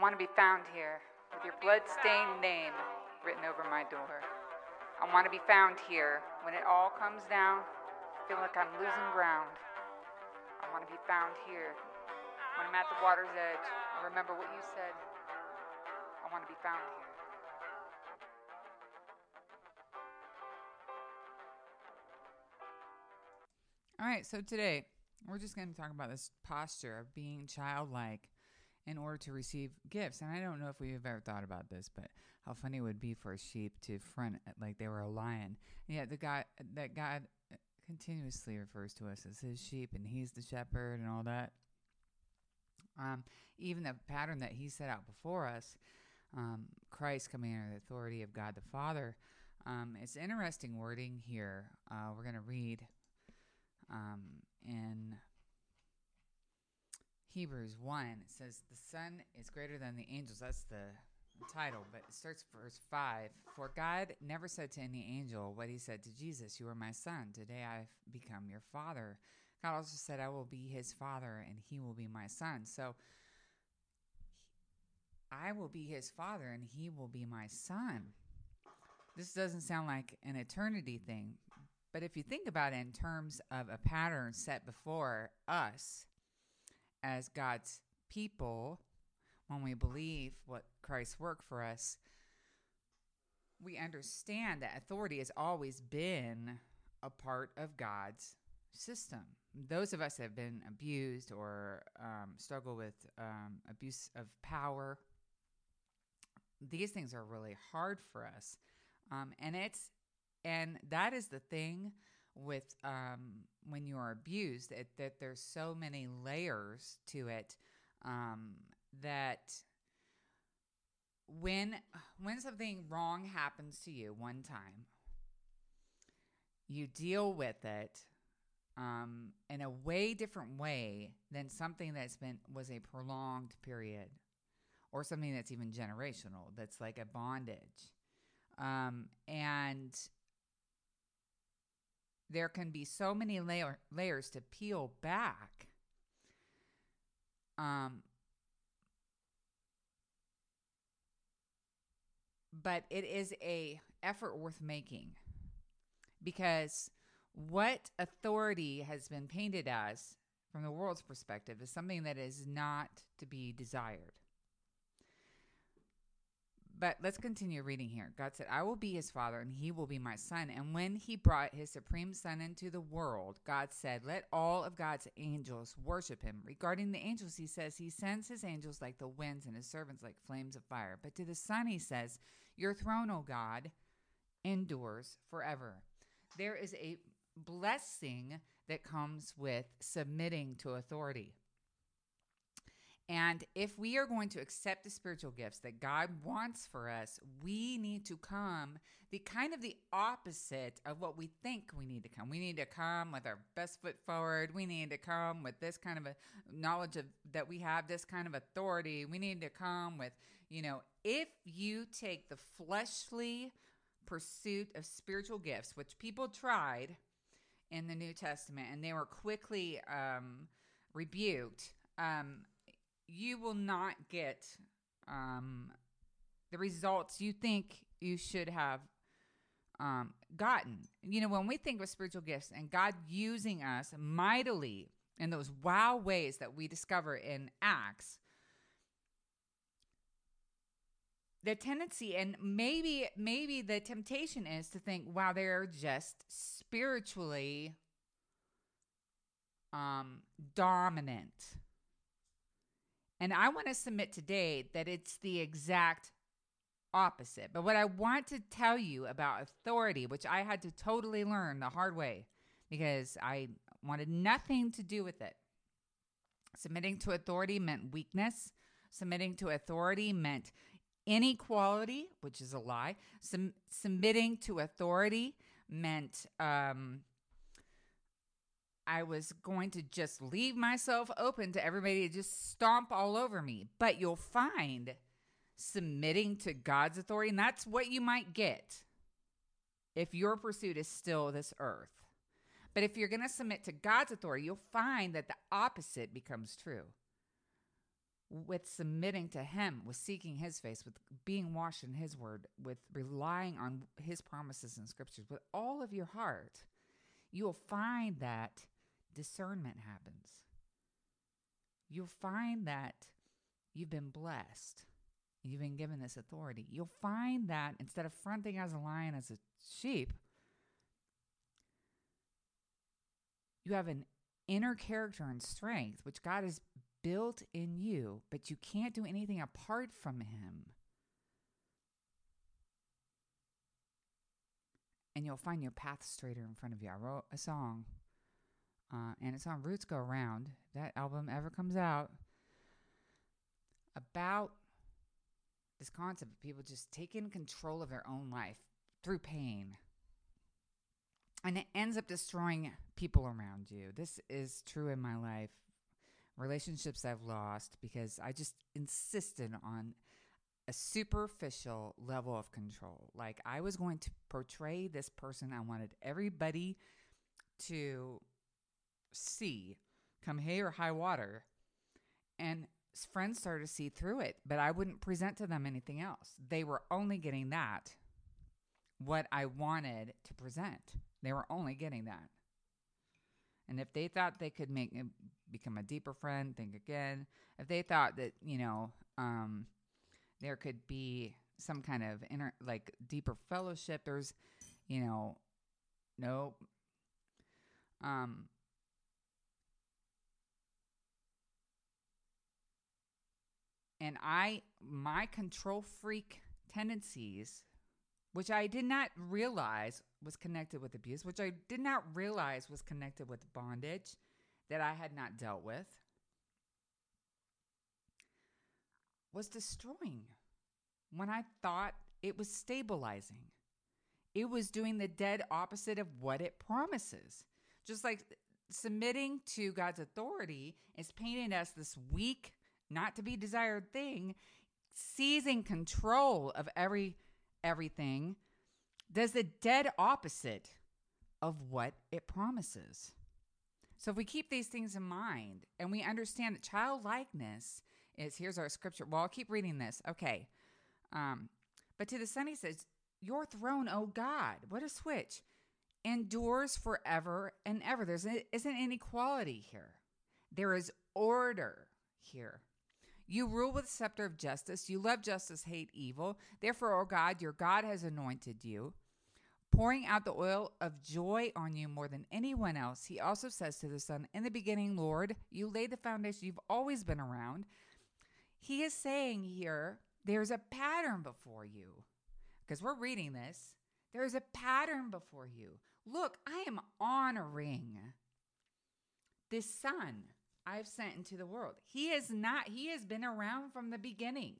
want to be found here with your blood-stained name written over my door. I want to be found here when it all comes down. I feel like I'm losing ground. I want to be found here when I'm at the water's edge. I remember what you said. I want to be found here. All right, so today we're just going to talk about this posture of being childlike in order to receive gifts. And I don't know if we've ever thought about this, but how funny it would be for a sheep to front like they were a lion. And yet God continuously refers to us as his sheep, and he's the shepherd and all that. Even the pattern that he set out before us, Christ coming under the authority of God the Father. It's interesting wording here. We're going to read in Hebrews 1. It says, the Son is greater than the angels. That's the title, but it starts verse 5. For God never said to any angel what he said to Jesus, you are my son. Today I've become your father. God also said, I will be his father and he will be my son. So I will be his father and he will be my son. This doesn't sound like an eternity thing, but if you think about it in terms of a pattern set before us as God's people, when we believe what Christ worked for us, we understand that authority has always been a part of God's system. Those of us that have been abused or struggle with abuse of power, these things are really hard for us. And that is the thing with when you are abused, that there's so many layers to it, that when something wrong happens to you one time, you deal with it in a way different way than something was a prolonged period, or something that's even generational, that's like a bondage. And there can be so many layers to peel back. But it is a effort worth making, because what authority has been painted as from the world's perspective is something that is not to be desired. But let's continue reading here. God said, I will be his father and he will be my son. And when he brought his supreme son into the world, God said, let all of God's angels worship him. Regarding the angels, he says, he sends his angels like the winds and his servants like flames of fire. But to the son, he says, your throne, O God, endures forever. There is a blessing that comes with submitting to authority. And if we are going to accept the spiritual gifts that God wants for us, we need to come the opposite of what we think we need to come. We need to come with our best foot forward. We need to come with this kind of a knowledge that we have this kind of authority. We need to come with, if you take the fleshly pursuit of spiritual gifts, which people tried in the New Testament, and they were quickly rebuked, you will not get the results you think you should have gotten. When we think of spiritual gifts and God using us mightily in those wow ways that we discover in Acts, the tendency, and maybe the temptation is to think, wow, they're just spiritually dominant. And I want to submit today that it's the exact opposite. But what I want to tell you about authority, which I had to totally learn the hard way because I wanted nothing to do with it. Submitting to authority meant weakness. Submitting to authority meant inequality, which is a lie. Submitting to authority meant I was going to just leave myself open to everybody to just stomp all over me. But you'll find submitting to God's authority, and that's what you might get if your pursuit is still this earth. But if you're going to submit to God's authority, you'll find that the opposite becomes true. with submitting to him, with seeking his face, with being washed in his word, with relying on his promises and scriptures, with all of your heart, you will find that discernment happens. You'll find that you've been blessed. You've been given this authority. You'll find that instead of fronting as a lion, as a sheep, you have an inner character and strength, which God has built in you, but you can't do anything apart from him. And you'll find your path straighter in front of you. I wrote a song, and it's on Roots Go Round. If that album ever comes out, about this concept of people just taking control of their own life through pain. And it ends up destroying people around you. This is true in my life. Relationships I've lost because I just insisted on a superficial level of control. Like I was going to portray this person I wanted everybody to see come hay or high water. And friends started to see through it, but I wouldn't present to them anything else. They were only getting that, what I wanted to present. They were only getting that. And if they thought they could become a deeper friend, think again. If they thought that, there could be some kind of deeper fellowship, there's, nope. And my control freak tendencies, which I did not realize was connected with abuse, which I did not realize was connected with bondage that I had not dealt with, was destroying when I thought it was stabilizing. It was doing the dead opposite of what it promises. Just like submitting to God's authority is painting us this weak, not to be desired thing, seizing control of everything does the dead opposite of what it promises. So if we keep these things in mind and we understand that childlikeness is, here's our scripture. Well, I'll keep reading this. Okay. But to the Son, he says, your throne, O God, what a switch, endures forever and ever. There isn't inequality here. There is order here. You rule with the scepter of justice. You love justice, hate evil. Therefore, O God, your God has anointed you, pouring out the oil of joy on you more than anyone else. He also says to the Son, in the beginning, Lord, you laid the foundation. You've always been around. He is saying here, there's a pattern before you. Because we're reading this. There's a pattern before you. Look, I am honoring this Son I've sent into the world. He has been around from the beginning.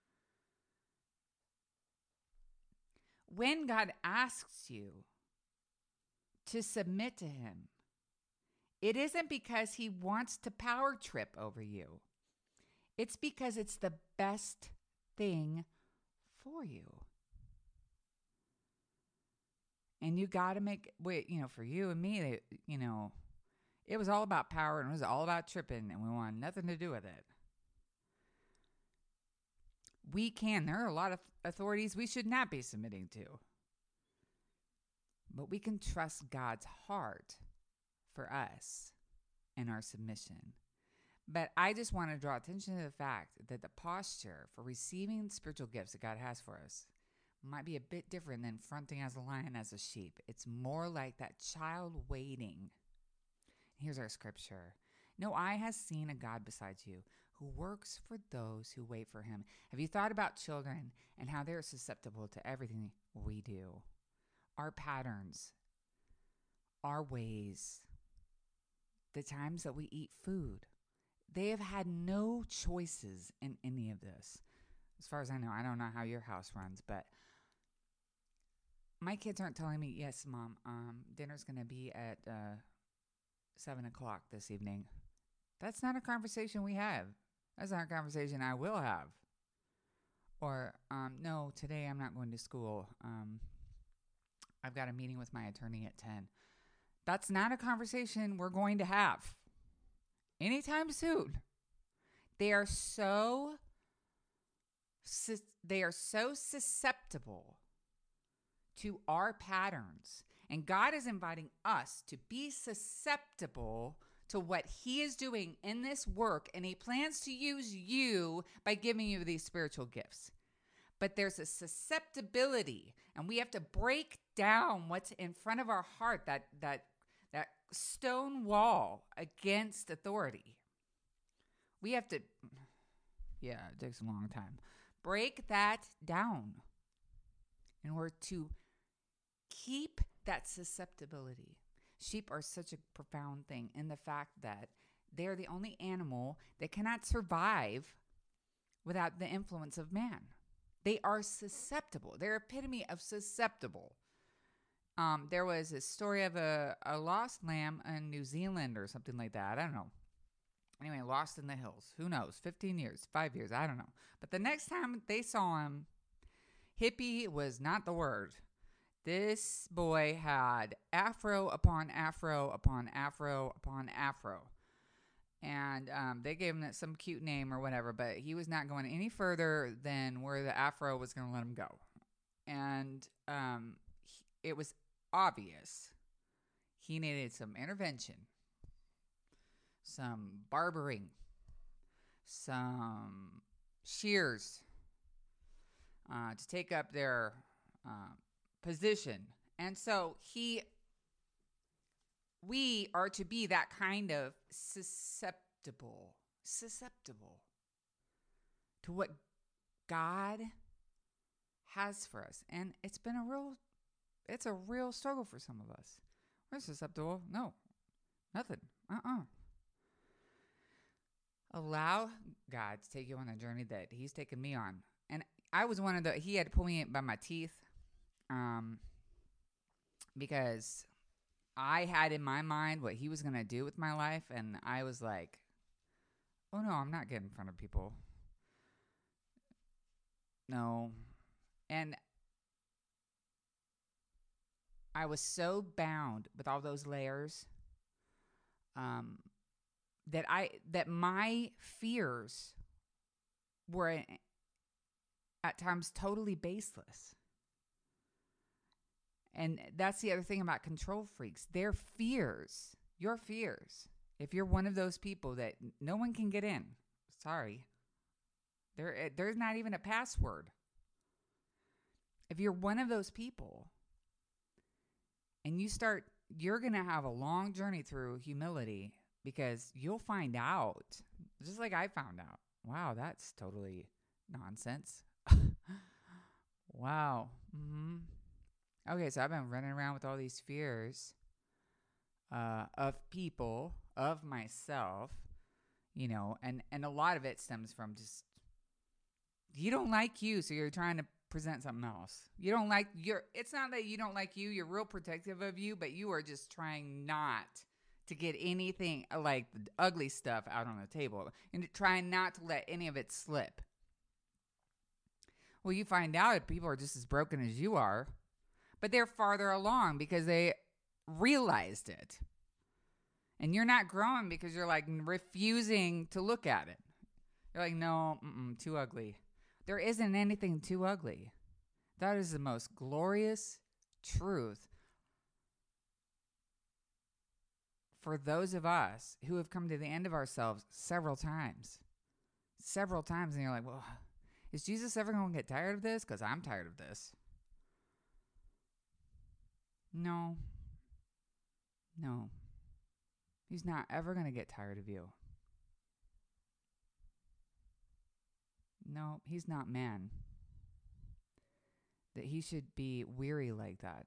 When God asks you to submit to him, it isn't because he wants to power trip over you. It's because it's the best thing for you. And you got to for you and me, it was all about power and it was all about tripping and we wanted nothing to do with it. There are a lot of authorities we should not be submitting to. But we can trust God's heart for us and our submission. But I just want to draw attention to the fact that the posture for receiving spiritual gifts that God has for us might be a bit different than fronting as a lion, as a sheep. It's more like that child waiting. Here's our scripture. No eye has seen a God besides you who works for those who wait for him. Have you thought about children and how they're susceptible to everything we do? Our patterns, our ways, the times that we eat food. They have had no choices in any of this. As far as I know, I don't know how your house runs, but my kids aren't telling me, yes, Mom, dinner's going to be at 7 o'clock this evening. That's not a conversation we have. That's not a conversation I will have. Or, no, today I'm not going to school. I've got a meeting with my attorney at 10. That's not a conversation we're going to have anytime soon. They are so they are so susceptible to our patterns. And God is inviting us to be susceptible to what he is doing in this work. And he plans to use you by giving you these spiritual gifts. But there's a susceptibility, and we have to break down what's in front of our heart, that stone wall against authority. We have to, it takes a long time. Break that down in order to keep that susceptibility. Sheep are such a profound thing in the fact that they're the only animal that cannot survive without the influence of man. They are susceptible. They're epitome of susceptible. There was a story of a lost lamb in New Zealand or something like that. I don't know. Anyway, lost in the hills. Who knows? 15 years, 5 years. I don't know. But the next time they saw him, hippie was not the word. This boy had afro upon afro upon afro upon afro. And they gave him some cute name or whatever, but he was not going any further than where the afro was going to let him go. And it was obvious he needed some intervention, some barbering, some shears to take up their position. And so we are to be that kind of susceptible to what God has for us. And it's a real struggle for some of us. We're susceptible. No, nothing. Allow God to take you on the journey that he's taken me on. And I was he had to pull me by my teeth, because I had in my mind what he was going to do with my life. And I was like, oh no, I'm not getting in front of people. No. And I was so bound with all those layers, that my fears were at times totally baseless. And that's the other thing about control freaks. Their fears, your fears, if you're one of those people that no one can get in, sorry, there's not even a password. If you're one of those people and you're going to have a long journey through humility, because you'll find out, just like I found out, wow, that's totally nonsense. Wow. Mm-hmm. Okay, so I've been running around with all these fears of people, of myself, and a lot of it stems from just, you don't like you, so you're trying to present something else. You don't like it's not that you don't like you, you're real protective of you, but you are just trying not to get anything like the ugly stuff out on the table and trying not to let any of it slip. Well, you find out that people are just as broken as you are, but they're farther along because they realized it. And you're not growing because you're like refusing to look at it. You're like, no, too ugly. There isn't anything too ugly. That is the most glorious truth for those of us who have come to the end of ourselves several times. And you're like, well, is Jesus ever going to get tired of this? Because I'm tired of this. No. He's not ever going to get tired of you. No, he's not man, that he should be weary like that.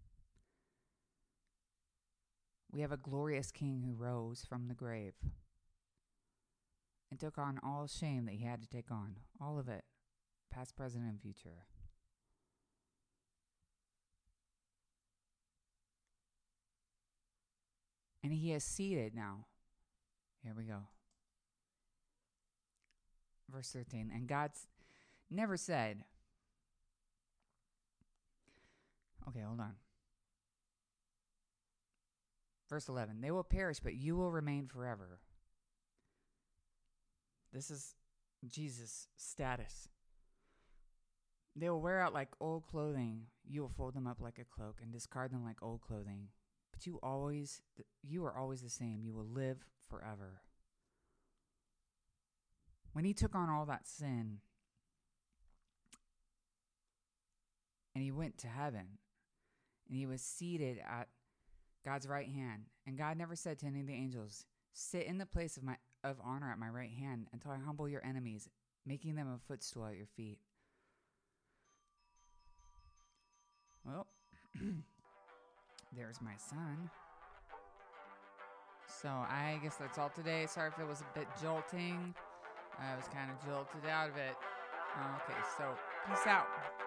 We have a glorious King who rose from the grave and took on all shame that he had to take on. All of it, past, present, and future. And he is seated now. Here we go. Verse 13. And God's never said, okay, hold on. Verse 11. They will perish, but you will remain forever. This is Jesus' status. They will wear out like old clothing. You will fold them up like a cloak and discard them like old clothing. But you are always the same. You will live forever. When he took on all that sin and he went to heaven and he was seated at God's right hand, and God never said to any of the angels, sit in the place of honor at my right hand until I humble your enemies, making them a footstool at your feet. Well, there's my son. So I guess that's all today. Sorry if it was a bit jolting. I was kind of jolted out of it. Okay, so peace out.